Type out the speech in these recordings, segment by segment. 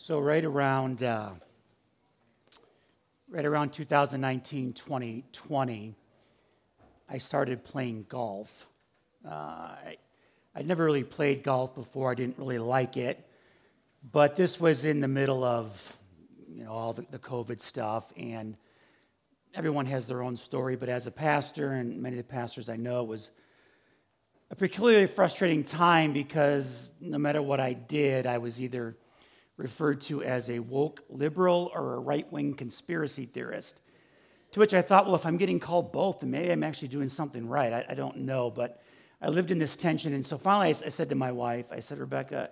So right around 2019, 2020, I started playing golf. I'd never really played golf before. I didn't really like it. But this was in the middle of, all the COVID stuff, and everyone has their own story. But as a pastor, and many of the pastors I know, it was a peculiarly frustrating time because no matter what I did, I was either referred to as a woke liberal or a right-wing conspiracy theorist. To which I thought, well, if I'm getting called both, then maybe I'm actually doing something right. I don't know, but I lived in this tension. And so finally I said to my wife, I said, Rebecca,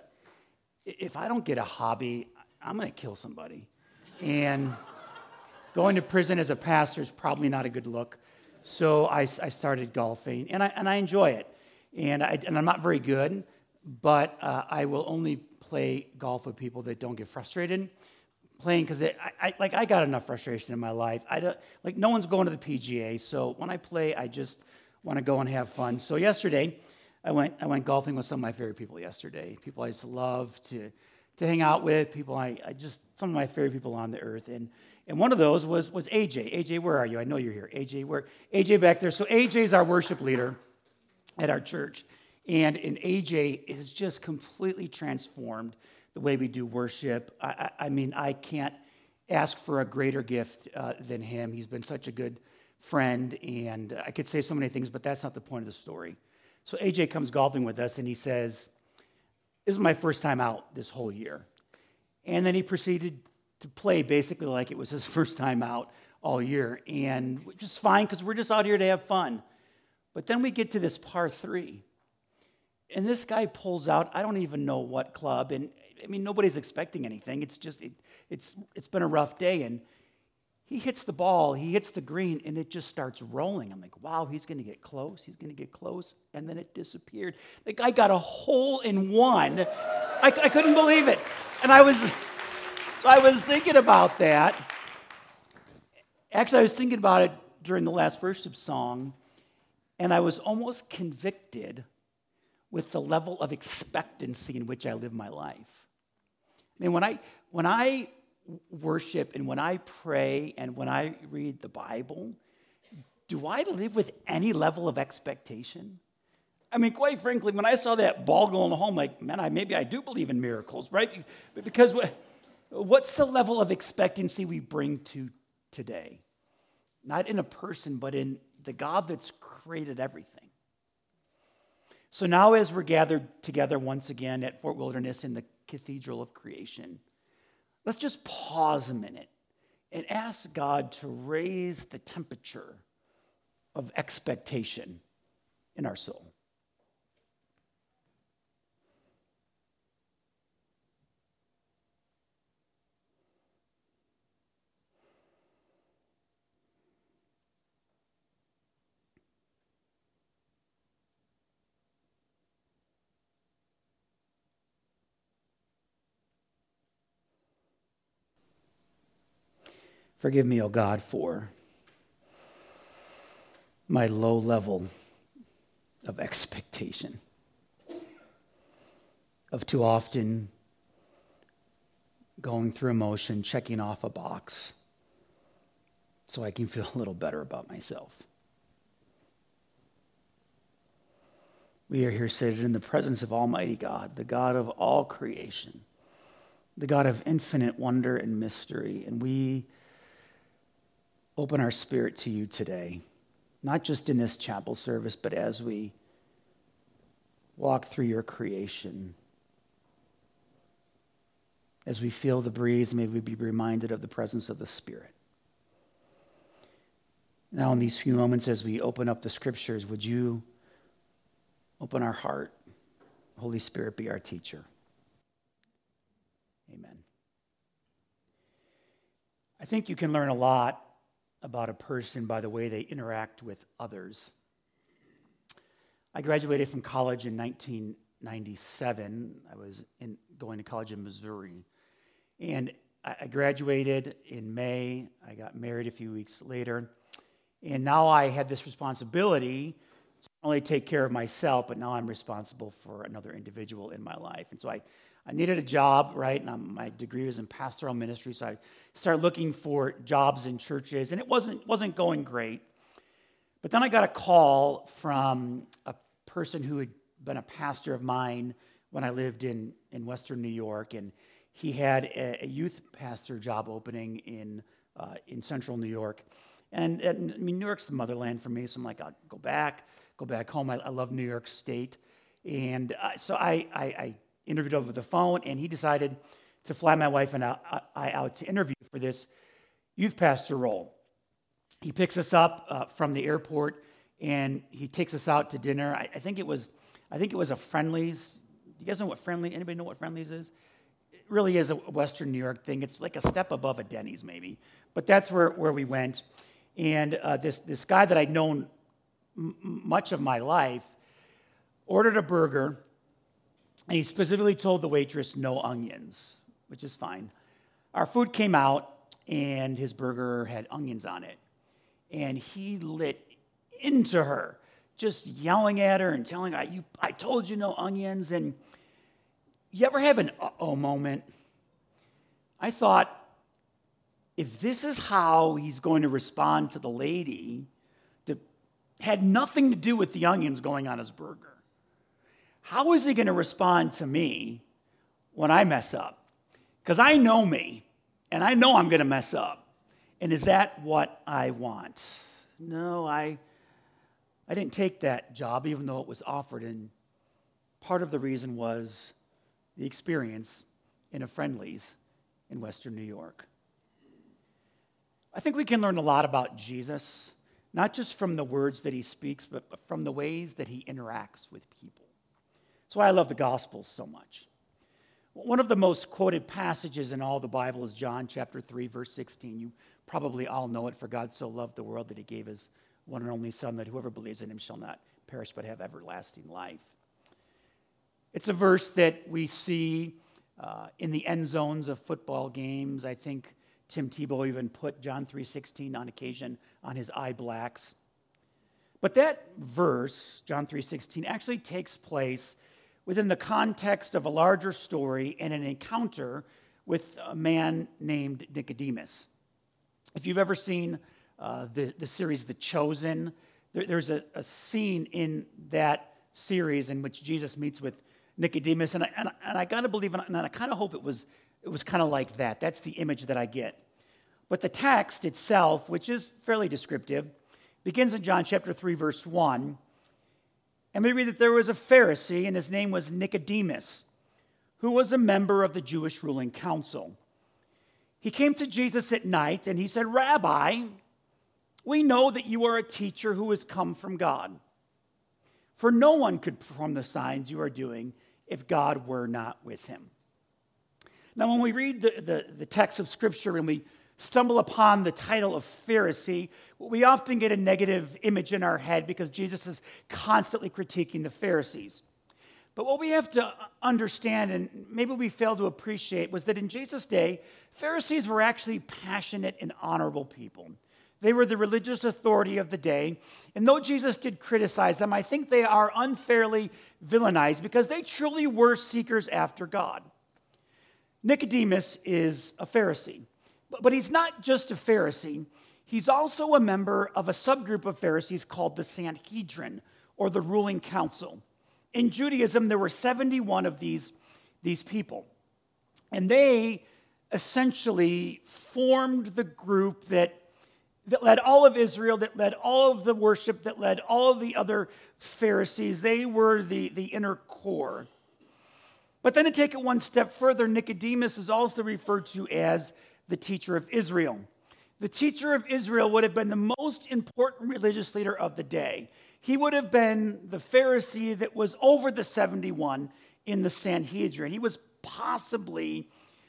if I don't get a hobby, I'm going to kill somebody. And going to prison as a pastor is probably not a good look. So I started golfing, and I enjoy it. And I'm not very good, but I will only play golf with people that don't get frustrated playing, because I got enough frustration in my life. No one's going to the PGA, so when I play, I just want to go and have fun. So yesterday, I went golfing with some of my favorite people yesterday. People I just love to hang out with. People some of my favorite people on the earth. And one of those was AJ. AJ, where are you? I know you're here. AJ back there. So AJ's our worship leader at our church. And AJ is just completely transformed the way we do worship. I mean, I can't ask for a greater gift than him. He's been such a good friend, and I could say so many things, but that's not the point of the story. So AJ comes golfing with us, and he says, "This is my first time out this whole year." And then he proceeded to play basically like it was his first time out all year, and which is fine because we're just out here to have fun. But then we get to this par 3. And this guy pulls out, I don't even know what club, and I mean, nobody's expecting anything. It's just, it's been a rough day, and he hits the ball, he hits the green, and it just starts rolling. I'm like, wow, he's going to get close, and then it disappeared. The guy got a hole in one. I couldn't believe it. And I was thinking about that. Actually, I was thinking about it during the last worship song, and I was almost convicted with the level of expectancy in which I live my life. I mean, when I worship and when I pray and when I read the Bible, do I live with any level of expectation? I mean, quite frankly, when I saw that ball going home, like, man, maybe I do believe in miracles, right? Because what's the level of expectancy we bring to today? Not in a person, but in the God that's created everything. So now as we're gathered together once again at Fort Wilderness in the Cathedral of Creation, let's just pause a minute and ask God to raise the temperature of expectation in our soul. Forgive me, O God, for my low level of expectation, of too often going through emotion, checking off a box so I can feel a little better about myself. We are here seated in the presence of Almighty God, the God of all creation, the God of infinite wonder and mystery, and we open our spirit to you today, not just in this chapel service, but as we walk through your creation. As we feel the breeze, may we be reminded of the presence of the Spirit. Now in these few moments as we open up the scriptures, would you open our heart? Holy Spirit, be our teacher. Amen. I think you can learn a lot about a person by the way they interact with others. I graduated from college in 1997. I was going to college in Missouri. And I graduated in May. I got married a few weeks later. And now I had this responsibility to not only take care of myself, but now I'm responsible for another individual in my life. And so I needed a job, right? And my degree was in pastoral ministry, so I started looking for jobs in churches, and it wasn't going great. But then I got a call from a person who had been a pastor of mine when I lived in Western New York, and he had a youth pastor job opening in Central New York. And I mean, New York's the motherland for me, so I'm like, I'll go back home. I love New York State. And so I interviewed over the phone, and he decided to fly my wife and I out to interview for this youth pastor role. He picks us up from the airport, and he takes us out to dinner. I think it was a Friendly's. You guys know what Friendly? Anybody know what Friendly's is? It really is a Western New York thing. It's like a step above a Denny's, maybe. But that's where we went. And this guy that I'd known much of my life ordered a burger, and he specifically told the waitress no onions, which is fine. Our food came out, and his burger had onions on it. And he lit into her, just yelling at her and telling her, I told you no onions. And you ever have an uh-oh moment? I thought, if this is how he's going to respond to the lady that had nothing to do with the onions going on his burger, how is he going to respond to me when I mess up? Because I know me, and I know I'm going to mess up. And is that what I want? No, I didn't take that job, even though it was offered. And part of the reason was the experience in a Friendly's in Western New York. I think we can learn a lot about Jesus, not just from the words that he speaks, but from the ways that he interacts with people. That's why I love the Gospels so much. One of the most quoted passages in all the Bible is John chapter 3, verse 16. You probably all know it. For God so loved the world that he gave his one and only Son, that whoever believes in him shall not perish but have everlasting life. It's a verse that we see in the end zones of football games. I think Tim Tebow even put John 3:16 on occasion on his eye blacks. But that verse, John 3:16, actually takes place within the context of a larger story and an encounter with a man named Nicodemus. If you've ever seen the series The Chosen, there's a scene in that series in which Jesus meets with Nicodemus, and I got to believe, and I kind of hope it was kind of like that. That's the image that I get. But the text itself, which is fairly descriptive, begins in John chapter 3, verse 1. And we read that there was a Pharisee, and his name was Nicodemus, who was a member of the Jewish ruling council. He came to Jesus at night, and he said, Rabbi, we know that you are a teacher who has come from God. For no one could perform the signs you are doing if God were not with him. Now, when we read the text of Scripture and we stumble upon the title of Pharisee, we often get a negative image in our head because Jesus is constantly critiquing the Pharisees. But what we have to understand, and maybe we fail to appreciate, was that in Jesus' day, Pharisees were actually passionate and honorable people. They were the religious authority of the day. And though Jesus did criticize them, I think they are unfairly villainized because they truly were seekers after God. Nicodemus is a Pharisee. But he's not just a Pharisee. He's also a member of a subgroup of Pharisees called the Sanhedrin, or the ruling council. In Judaism, there were 71 of these people. And they essentially formed the group that led all of Israel, that led all of the worship, that led all of the other Pharisees. They were the inner core. But then to take it one step further, Nicodemus is also referred to as the teacher of Israel. The teacher of Israel would have been the most important religious leader of the day. He would have been the Pharisee that was over the 71 in the Sanhedrin. He was possibly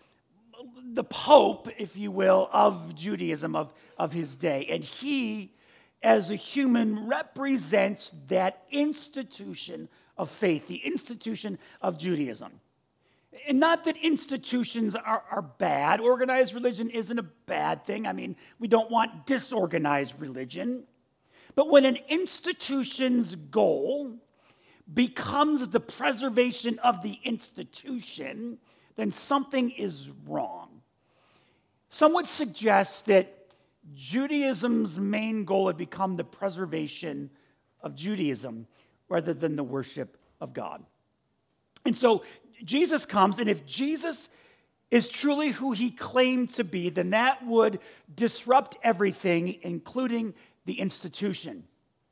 the Pope, if you will, of Judaism of his day. And he, as a human, represents that institution of faith, the institution of Judaism. And not that institutions are bad. Organized religion isn't a bad thing. I mean, we don't want disorganized religion. But when an institution's goal, becomes the preservation of the institution, then something is wrong. Some would suggest that Judaism's main goal had become the preservation of Judaism rather than the worship of God. And so Jesus comes, and if Jesus is truly who he claimed to be, then that would disrupt everything, including the institution.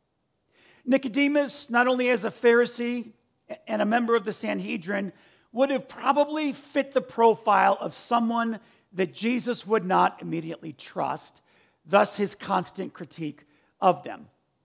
Nicodemus, not only as a Pharisee and a member of the Sanhedrin, would have probably fit the profile of someone that Jesus would not immediately trust, thus his constant critique of them.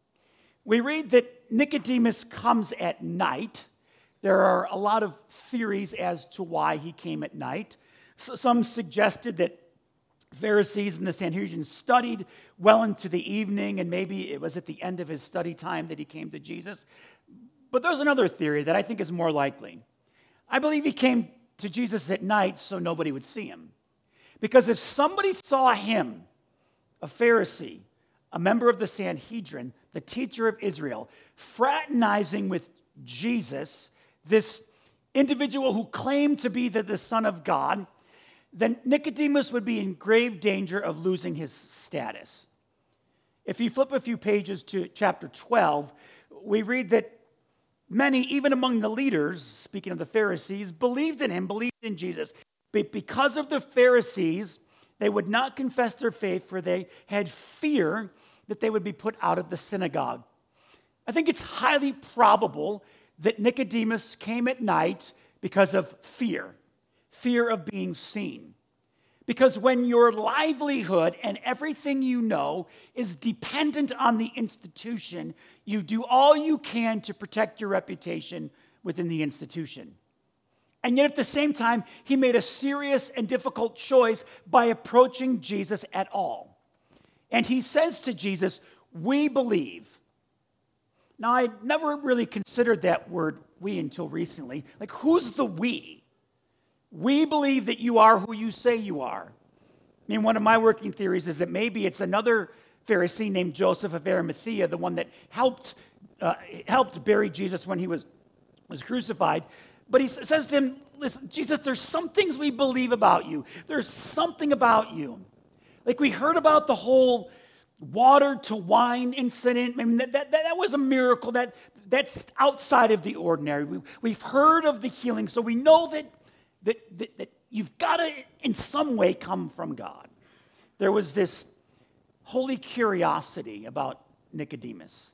We read that Nicodemus comes at night. There are a lot of theories as to why he came at night. Some suggested that Pharisees and the Sanhedrin studied well into the evening, and maybe it was at the end of his study time that he came to Jesus. But there's another theory that I think is more likely. I believe he came to Jesus at night so nobody would see him. Because if somebody saw him, a Pharisee, a member of the Sanhedrin, the teacher of Israel, fraternizing with Jesus, this individual who claimed to be the Son of God, then Nicodemus would be in grave danger of losing his status. If you flip a few pages to chapter 12, we read that many, even among the leaders, speaking of the Pharisees, believed in him, believed in Jesus. But because of the Pharisees, they would not confess their faith, for they had fear that they would be put out of the synagogue. I think it's highly probable that Nicodemus came at night because of fear of being seen. Because when your livelihood and everything you know is dependent on the institution, you do all you can to protect your reputation within the institution. And yet at the same time, he made a serious and difficult choice by approaching Jesus at all. And he says to Jesus, "We believe." Now, I never really considered that word "we" until recently. Like, who's the "we"? We believe that you are who you say you are. I mean, one of my working theories is that maybe it's another Pharisee named Joseph of Arimathea, the one that helped bury Jesus when he was crucified. But he says to him, "Listen, Jesus, there's some things we believe about you. There's something about you. Like, we heard about the whole water to wine incident. I mean, that was a miracle. That's outside of the ordinary. We've heard of the healing, so we know that you've got to, in some way, come from God." There was this holy curiosity about Nicodemus.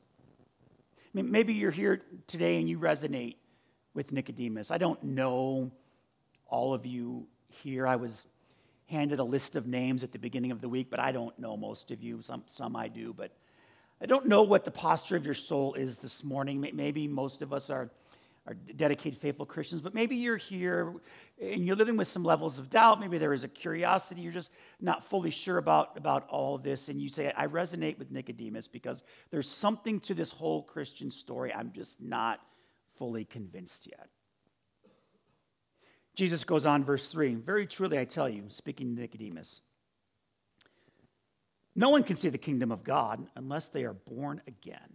I mean, maybe you're here today and you resonate with Nicodemus. I don't know all of you here. I was handed a list of names at the beginning of the week, but I don't know most of you. Some I do, but I don't know what the posture of your soul is this morning. Maybe most of us are dedicated, faithful Christians, but maybe you're here and you're living with some levels of doubt. Maybe there is a curiosity. You're just not fully sure about all of this, and you say, "I resonate with Nicodemus because there's something to this whole Christian story I'm just not fully convinced yet." Jesus goes on, verse 3, "Very truly I tell you," speaking to Nicodemus, "no one can see the kingdom of God unless they are born again."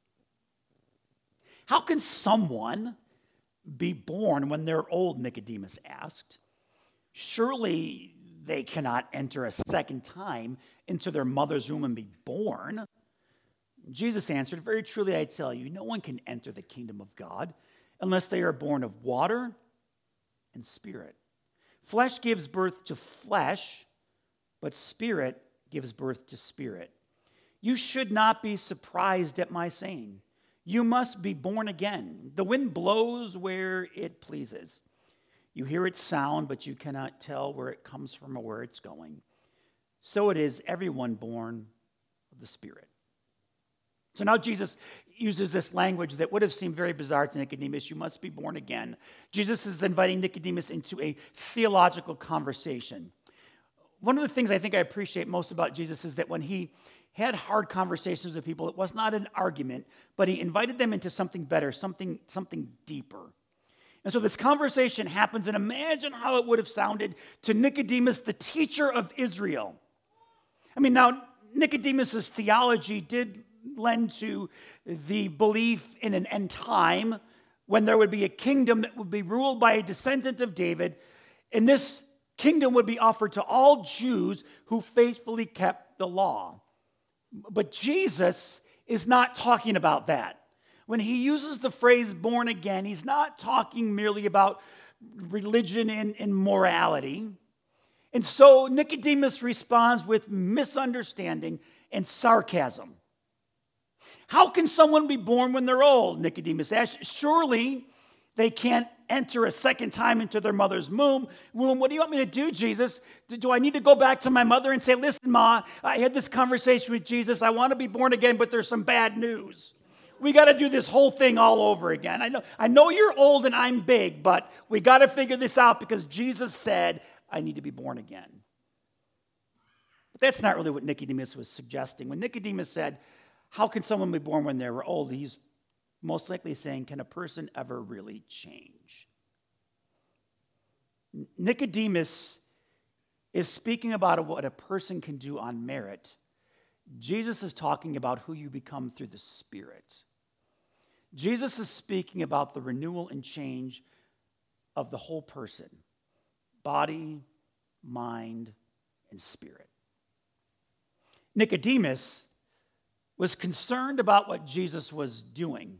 "How can someone be born when they're old?" Nicodemus asked. "Surely they cannot enter a second time into their mother's womb and be born." Jesus answered, "Very truly I tell you, no one can enter the kingdom of God unless they are born of water and spirit. Flesh gives birth to flesh, but spirit gives birth to spirit. You should not be surprised at my saying, 'You must be born again.' The wind blows where it pleases. You hear its sound, but you cannot tell where it comes from or where it's going. So it is everyone born of the Spirit." So now Jesus uses this language that would have seemed very bizarre to Nicodemus. You must be born again. Jesus is inviting Nicodemus into a theological conversation. One of the things I think I appreciate most about Jesus is that when he had hard conversations with people, it was not an argument, but he invited them into something better, something deeper. And so this conversation happens, and imagine how it would have sounded to Nicodemus, the teacher of Israel. I mean, now, Nicodemus's theology did lend to the belief in an end time, when there would be a kingdom that would be ruled by a descendant of David, and this kingdom would be offered to all Jews who faithfully kept the law. But Jesus is not talking about that. When he uses the phrase born again, he's not talking merely about religion and morality. And so Nicodemus responds with misunderstanding and sarcasm. How can someone be born when they're old? Nicodemus asked. Surely they can't enter a second time into their mother's womb. What do you want me to do, Jesus? Do I need to go back to my mother and say, listen, Ma, I had this conversation with Jesus. I want to be born again, but there's some bad news. We got to do this whole thing all over again. I know you're old and I'm big, but we got to figure this out because Jesus said I need to be born again. But that's not really what Nicodemus was suggesting. When Nicodemus said, how can someone be born when they were old? He's most likely saying, can a person ever really change? Nicodemus is speaking about what a person can do on merit. Jesus is talking about who you become through the Spirit. Jesus is speaking about the renewal and change of the whole person, body, mind, and spirit. Nicodemus was concerned about what Jesus was doing,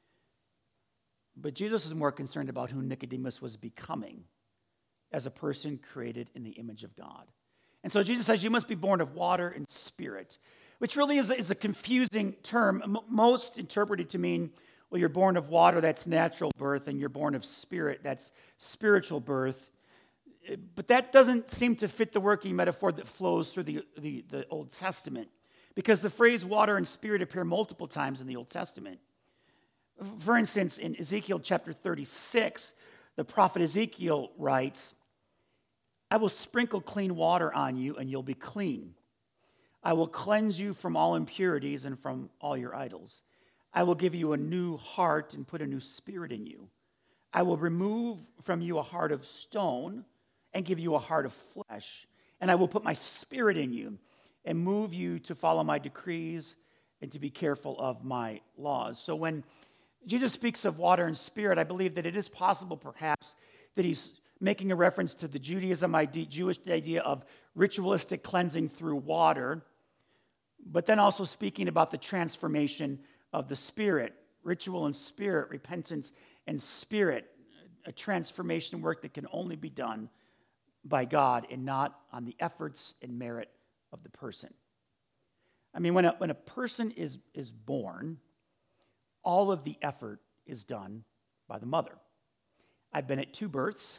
but Jesus is more concerned about who Nicodemus was becoming as a person created in the image of God. And so Jesus says, you must be born of water and spirit, which really is a confusing term. Most interpret it to mean, well, you're born of water, that's natural birth, and you're born of spirit, that's spiritual birth. But that doesn't seem to fit the working metaphor that flows through the Old Testament, because the phrase water and spirit appear multiple times in the Old Testament. For instance, in Ezekiel chapter 36, the prophet Ezekiel writes, I will sprinkle clean water on you, and you'll be clean. I will cleanse you from all impurities and from all your idols. I will give you a new heart and put a new spirit in you. I will remove from you a heart of stone and give you a heart of flesh. And I will put my spirit in you and move you to follow my decrees and to be careful of my laws. So when Jesus speaks of water and spirit, I believe that it is possible perhaps that he's making a reference to the Jewish idea of ritualistic cleansing through water, but then also speaking about the transformation of the spirit, ritual and spirit, repentance and spirit, a transformation work that can only be done by God and not on the efforts and merit of the person. I mean, when a person is born, all of the effort is done by the mother. I've been at 2 births.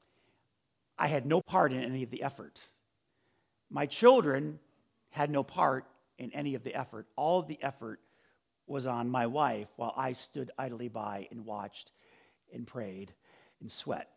I had no part in any of the effort. My children had no part in any of the effort. All of the effort was on my wife while I stood idly by and watched and prayed and sweat.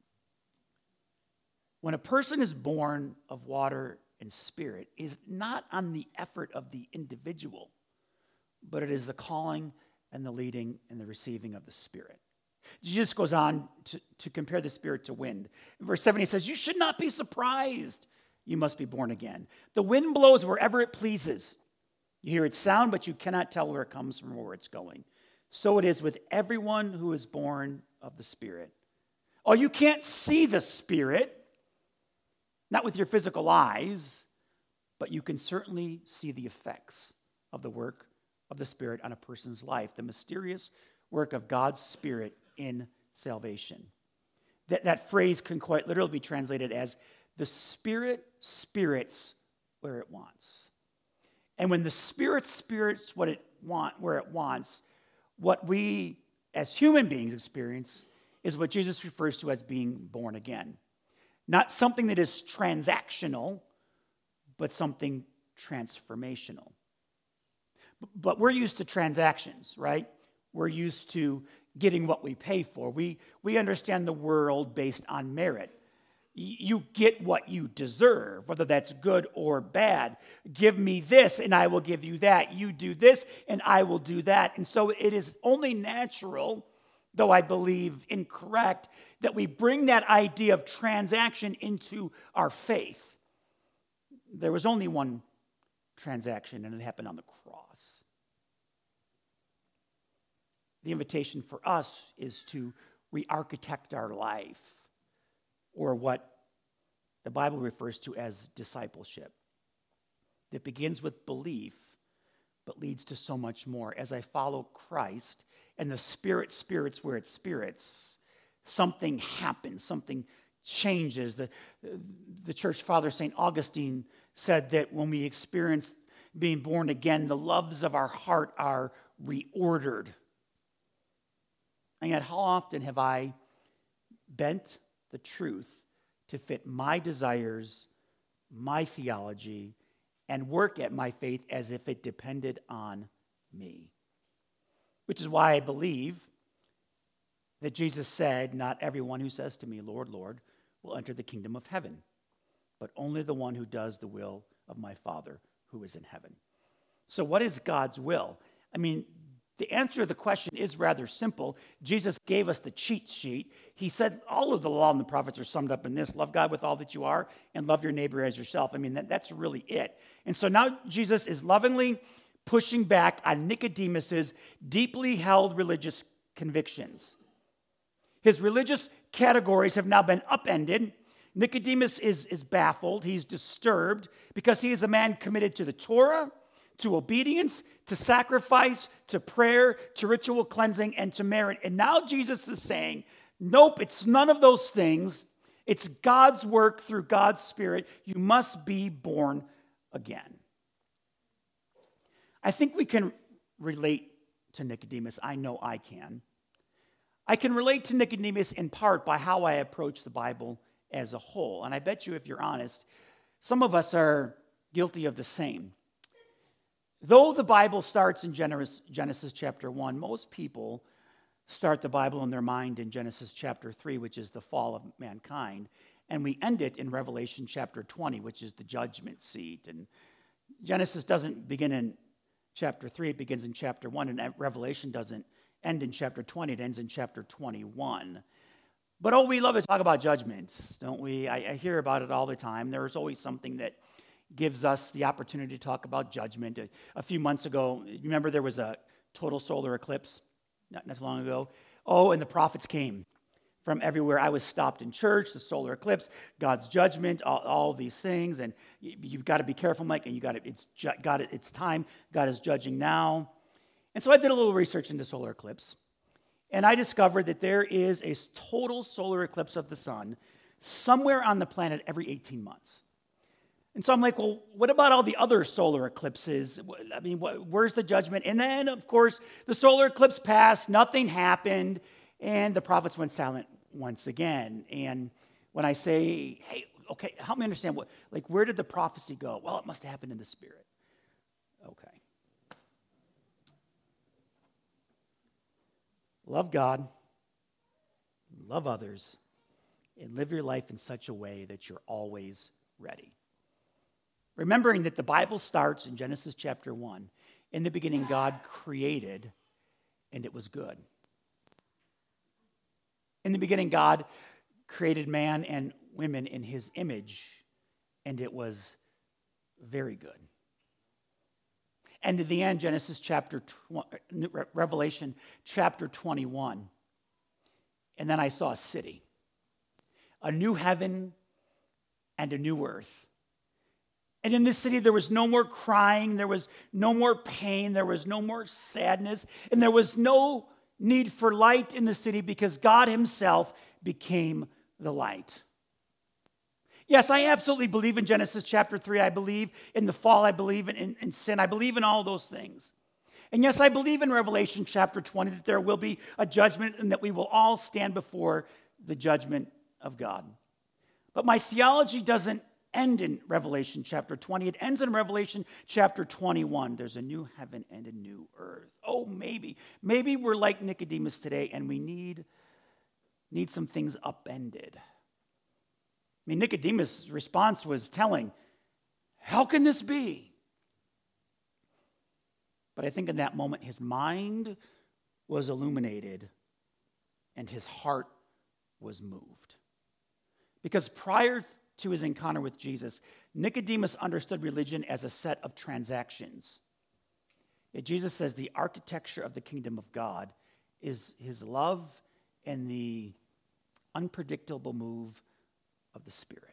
When a person is born of water and spirit, is not on the effort of the individual, but it is the calling and the leading and the receiving of the Spirit. Jesus goes on to compare the Spirit to wind. In verse 7, he says, you should not be surprised. You must be born again. The wind blows wherever it pleases. You hear its sound, but you cannot tell where it comes from or where it's going. So it is with everyone who is born of the Spirit. Oh, you can't see the Spirit, not with your physical eyes, but you can certainly see the effects of the work of the Spirit on a person's life, the mysterious work of God's Spirit in salvation. That phrase can quite literally be translated as the Spirit spirits where it wants. And when the Spirit spirits where it wants, what we as human beings experience is what Jesus refers to as being born again. Not something that is transactional, but something transformational. But we're used to transactions, right? We're used to getting what we pay for. We understand the world based on merit. You get what you deserve, whether that's good or bad. Give me this, and I will give you that. You do this, and I will do that. And so it is only natural, though I believe incorrect, that we bring that idea of transaction into our faith. There was only one transaction, and it happened on the cross. the invitation for us is to re-architect our life, or what the Bible refers to as discipleship. That begins with belief, but leads to so much more. As I follow Christ, and the Spirit spirits where it spirits, something happens, something changes. The church father, St. Augustine, said that when we experience being born again, the loves of our heart are reordered. And yet, how often have I bent the truth to fit my desires, my theology, and work at my faith as if it depended on me? Which is why I believe that Jesus said, "Not everyone who says to me, 'Lord, Lord,' will enter the kingdom of heaven, but only the one who does the will of my Father who is in heaven." So what is God's will? I mean, the answer to the question is rather simple. Jesus gave us the cheat sheet. He said all of the law and the prophets are summed up in this: love God with all that you are and love your neighbor as yourself. I mean, that's really it. And so now Jesus is lovingly pushing back on Nicodemus's deeply held religious convictions. His religious categories have now been upended. Nicodemus is baffled. He's disturbed because he is a man committed to the Torah, to obedience, to sacrifice, to prayer, to ritual cleansing, and to merit. And now Jesus is saying, nope, it's none of those things. It's God's work through God's Spirit. You must be born again. I think we can relate to Nicodemus. I know I can. I can relate to Nicodemus in part by how I approach the Bible as a whole. And I bet you, if you're honest, some of us are guilty of the same. Though the Bible starts in Genesis chapter 1, most people start the Bible in their mind in Genesis chapter 3, which is the fall of mankind, and we end it in Revelation chapter 20, which is the judgment seat. And Genesis doesn't begin in chapter 3, it begins in chapter 1, and Revelation doesn't end in chapter 20, it ends in chapter 21. But we love to talk about judgments, don't we? I hear about it all the time. There's always something that gives us the opportunity to talk about judgment. A few months ago, you remember there was a total solar eclipse not too long ago? Oh, and the prophets came from everywhere. I was stopped in church, the solar eclipse, God's judgment, all these things, and you've got to be careful, Mike, and it's time. God is judging now. And so I did a little research into solar eclipse, and I discovered that there is a total solar eclipse of the sun somewhere on the planet every 18 months. And so I'm like, well, what about all the other solar eclipses? I mean, where's the judgment? And then, of course, the solar eclipse passed, nothing happened, and the prophets went silent once again. And when I say, hey, okay, help me understand, where did the prophecy go? Well, it must have happened in the Spirit. Okay. Love God, love others, and live your life in such a way that you're always ready. Remembering that the Bible starts in Genesis chapter 1. In the beginning, God created, and it was good. In the beginning, God created man and women in his image, and it was very good. And in the end, Revelation chapter 21. And then I saw a city, a new heaven and a new earth. And in this city, there was no more crying, there was no more pain, there was no more sadness, and there was no need for light in the city because God himself became the light. Yes, I absolutely believe in Genesis chapter 3. I believe in the fall. I believe in sin. I believe in all those things. And yes, I believe in Revelation chapter 20 that there will be a judgment and that we will all stand before the judgment of God. But my theology doesn't end in Revelation chapter 20. It ends in Revelation chapter 21. There's a new heaven and a new earth. Oh, maybe we're like Nicodemus today and we need some things upended. I mean, Nicodemus' response was telling, how can this be? But I think in that moment, his mind was illuminated and his heart was moved. Because prior to his encounter with Jesus, Nicodemus understood religion as a set of transactions. Yet Jesus says the architecture of the kingdom of God is his love and the unpredictable move of the Spirit.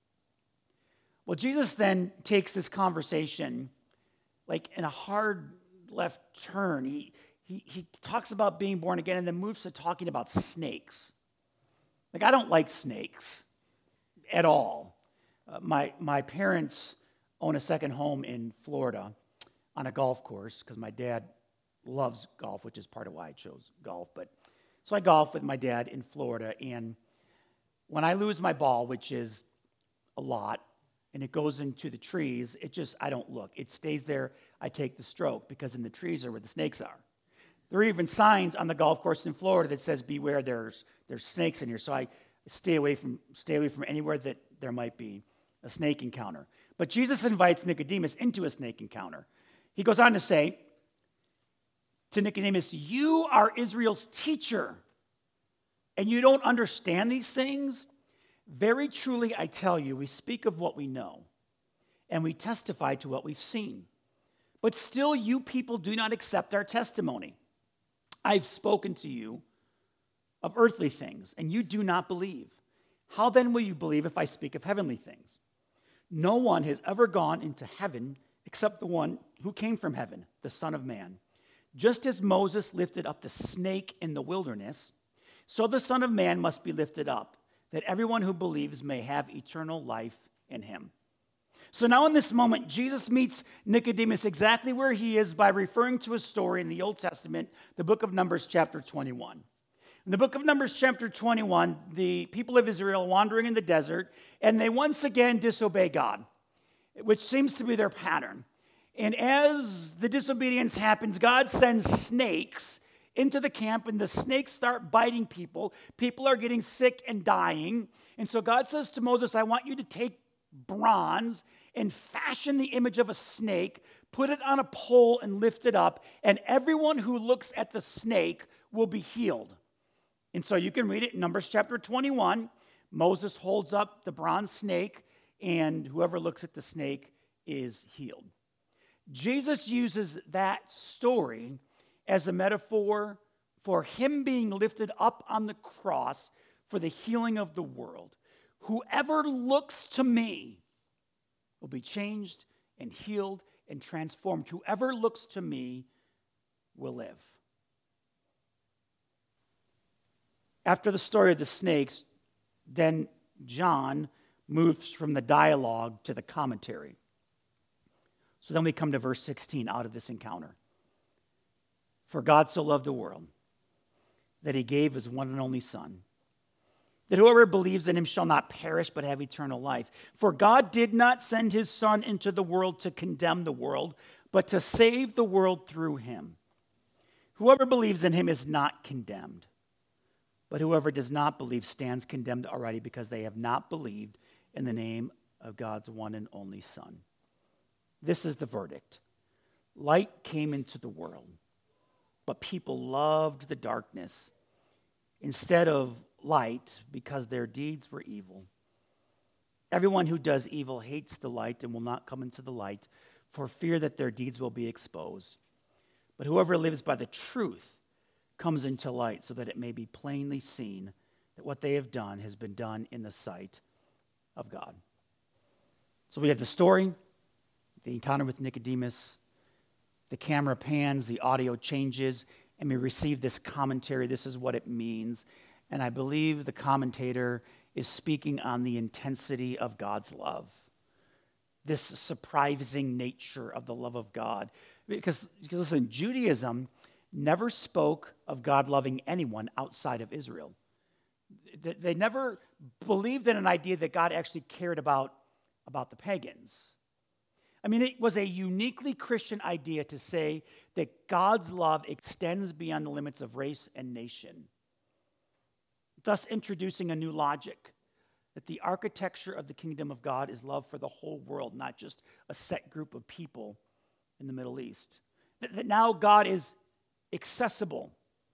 Well, Jesus then takes this conversation like in a hard left turn. He talks about being born again and then moves to talking about snakes. Like, I don't like snakes at all. My parents own a second home in Florida on a golf course because my dad loves golf, which is part of why I chose golf. But so I golf with my dad in Florida, and when I lose my ball, which is a lot, and it goes into the trees, I don't look. It stays there. I take the stroke because in the trees are where the snakes are. There are even signs on the golf course in Florida that says, "Beware, there's snakes in here." So I stay away from anywhere that there might be a snake encounter. But Jesus invites Nicodemus into a snake encounter. He goes on to say to Nicodemus, "You are Israel's teacher, and you don't understand these things? Very truly, I tell you, we speak of what we know, and we testify to what we've seen. But still, you people do not accept our testimony. I've spoken to you of earthly things, and you do not believe. How then will you believe if I speak of heavenly things? No one has ever gone into heaven except the one who came from heaven, the Son of Man. Just as Moses lifted up the snake in the wilderness, so the Son of Man must be lifted up, that everyone who believes may have eternal life in him." So now in this moment, Jesus meets Nicodemus exactly where he is by referring to a story in the Old Testament, the book of Numbers chapter 21. In the book of Numbers chapter 21, the people of Israel are wandering in the desert, and they once again disobey God, which seems to be their pattern. And as the disobedience happens, God sends snakes into the camp, and the snakes start biting people. People are getting sick and dying. And so God says to Moses, "I want you to take bronze and fashion the image of a snake, put it on a pole and lift it up, and everyone who looks at the snake will be healed." And so you can read it in Numbers chapter 21. Moses holds up the bronze snake, and whoever looks at the snake is healed. Jesus uses that story as a metaphor for him being lifted up on the cross for the healing of the world. Whoever looks to me will be changed and healed and transformed. Whoever looks to me will live. After the story of the snakes, then John moves from the dialogue to the commentary. So then we come to verse 16 out of this encounter. "For God so loved the world that he gave his one and only Son, that whoever believes in him shall not perish but have eternal life. For God did not send his Son into the world to condemn the world, but to save the world through him. Whoever believes in him is not condemned, but whoever does not believe stands condemned already because they have not believed in the name of God's one and only Son. This is the verdict. Light came into the world, but people loved the darkness instead of light because their deeds were evil. Everyone who does evil hates the light and will not come into the light for fear that their deeds will be exposed. But whoever lives by the truth comes into light so that it may be plainly seen that what they have done has been done in the sight of God." So we have the story, the encounter with Nicodemus. The camera pans, the audio changes, and we receive this commentary. This is what it means. And I believe the commentator is speaking on the intensity of God's love, this surprising nature of the love of God. Because listen, Judaism never spoke of God loving anyone outside of Israel. They never believed in an idea that God actually cared about the pagans. I mean, it was a uniquely Christian idea to say that God's love extends beyond the limits of race and nation, thus introducing a new logic, that the architecture of the kingdom of God is love for the whole world, not just a set group of people in the Middle East. That now God is accessible.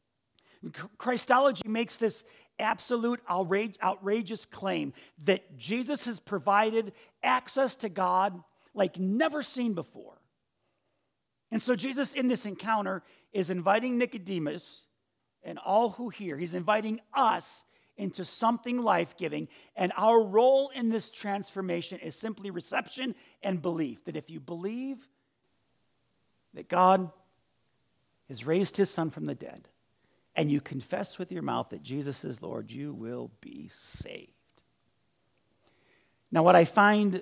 Christology makes this absolute outrageous claim that Jesus has provided access to God like never seen before. And so Jesus in this encounter is inviting Nicodemus and all who hear. He's inviting us into something life-giving, and our role in this transformation is simply reception and belief. That if you believe that God has raised his Son from the dead, and you confess with your mouth that Jesus is Lord, you will be saved. Now, what I find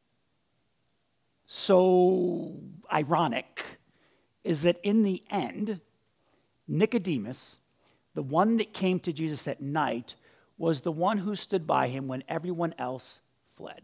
so ironic is that in the end, Nicodemus, the one that came to Jesus at night, was the one who stood by him when everyone else fled.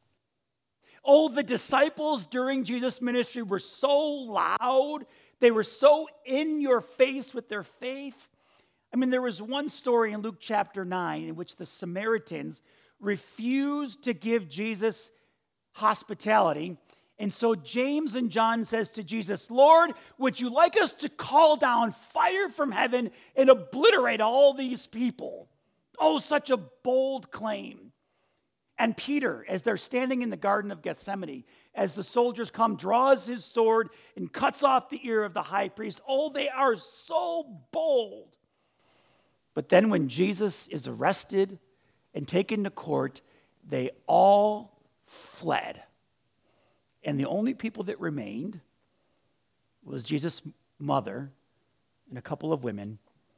Oh, the disciples during Jesus' ministry were so loud. They were so in your face with their faith. I mean, there was one story in Luke chapter 9 in which the Samaritans refused to give Jesus hospitality. And so James and John says to Jesus, Lord, would you like us to call down fire from heaven and obliterate all these people? Oh, such a bold claim. And Peter, as they're standing in the Garden of Gethsemane, as the soldiers come, draws his sword and cuts off the ear of the high priest. Oh, they are so bold. But then when Jesus is arrested and taken to court, they all fled. And the only people that remained was Jesus' mother and a couple of women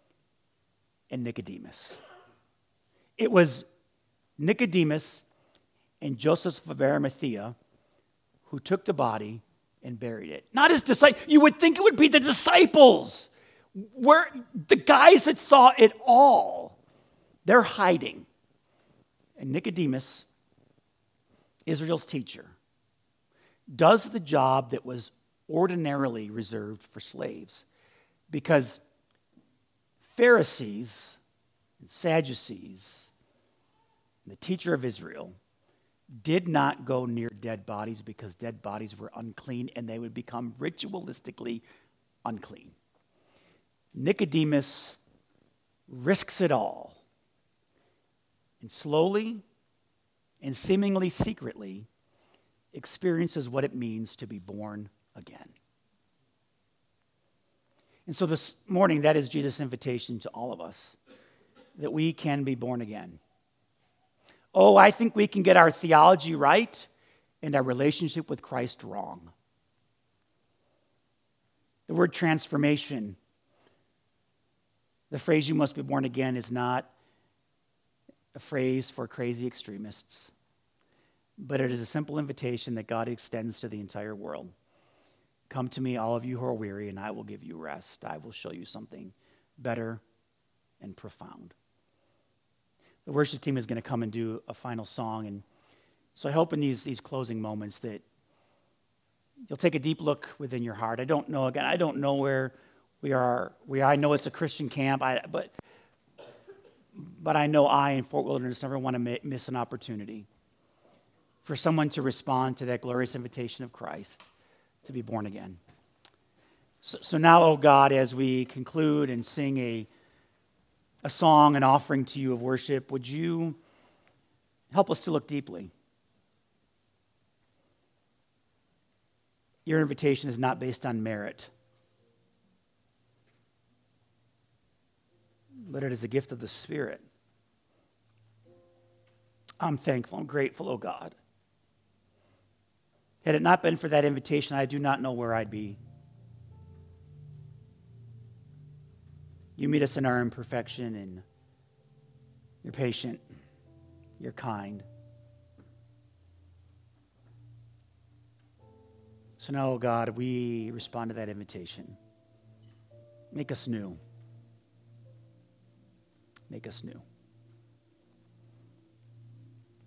and Nicodemus. It was Nicodemus and Joseph of Arimathea who took the body and buried it. Not his disciples. You would think it would be the disciples. Where the guys that saw it all, they're hiding. And Nicodemus, Israel's teacher, does the job that was ordinarily reserved for slaves. Because Pharisees and Sadducees, the teacher of Israel, did not go near dead bodies because dead bodies were unclean and they would become ritualistically unclean. Nicodemus risks it all and slowly and seemingly secretly experiences what it means to be born again. And so this morning, that is Jesus' invitation to all of us, that we can be born again. Oh, I think we can get our theology right and our relationship with Christ wrong. The word transformation, the phrase "you must be born again," is not a phrase for crazy extremists, but it is a simple invitation that God extends to the entire world. Come to me, all of you who are weary, and I will give you rest. I will show you something better and profound. The worship team is going to come and do a final song, and so I hope in these closing moments that you'll take a deep look within your heart. I don't know where we are. I know it's a Christian camp, but I know I in Fort Wilderness never want to miss an opportunity for someone to respond to that glorious invitation of Christ to be born again. So now, oh God, as we conclude and sing a song, an offering to you of worship, would you help us to look deeply? Your invitation is not based on merit, but it is a gift of the Spirit. I'm thankful and grateful, oh God. Had it not been for that invitation, I do not know where I'd be. You meet us in our imperfection, and you're patient, you're kind. So now, oh God, we respond to that invitation. Make us new. Make us new.